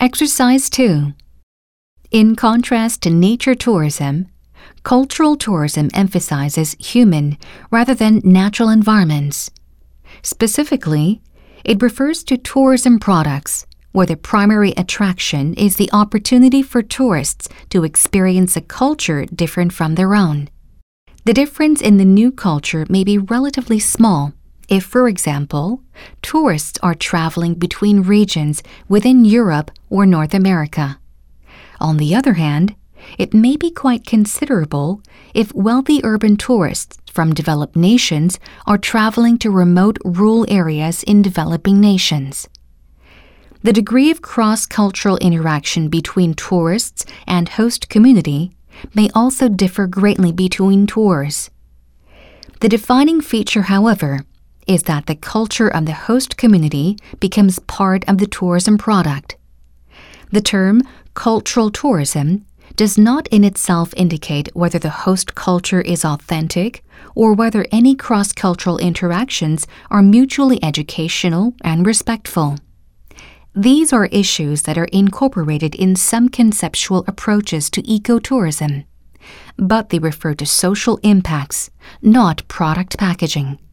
Exercise 2. In contrast to nature tourism, cultural tourism emphasizes human rather than natural environments. Specifically, it refers to tourism products, where the primary attraction is the opportunity for tourists to experience a culture different from their own. The difference in the new culture may be relatively small if, for example, tourists are traveling between regions within Europe or North America. On the other hand, it may be quite considerable if wealthy urban tourists from developed nations are traveling to remote rural areas in developing nations. The degree of cross-cultural interaction between tourists and host community may also differ greatly between tours. The defining feature, however, is that the culture of the host community becomes part of the tourism product. The term cultural tourism does not in itself indicate whether the host culture is authentic or whether any cross-cultural interactions are mutually educational and respectful. These are issues that are incorporated in some conceptual approaches to ecotourism, but they refer to social impacts, not product packaging.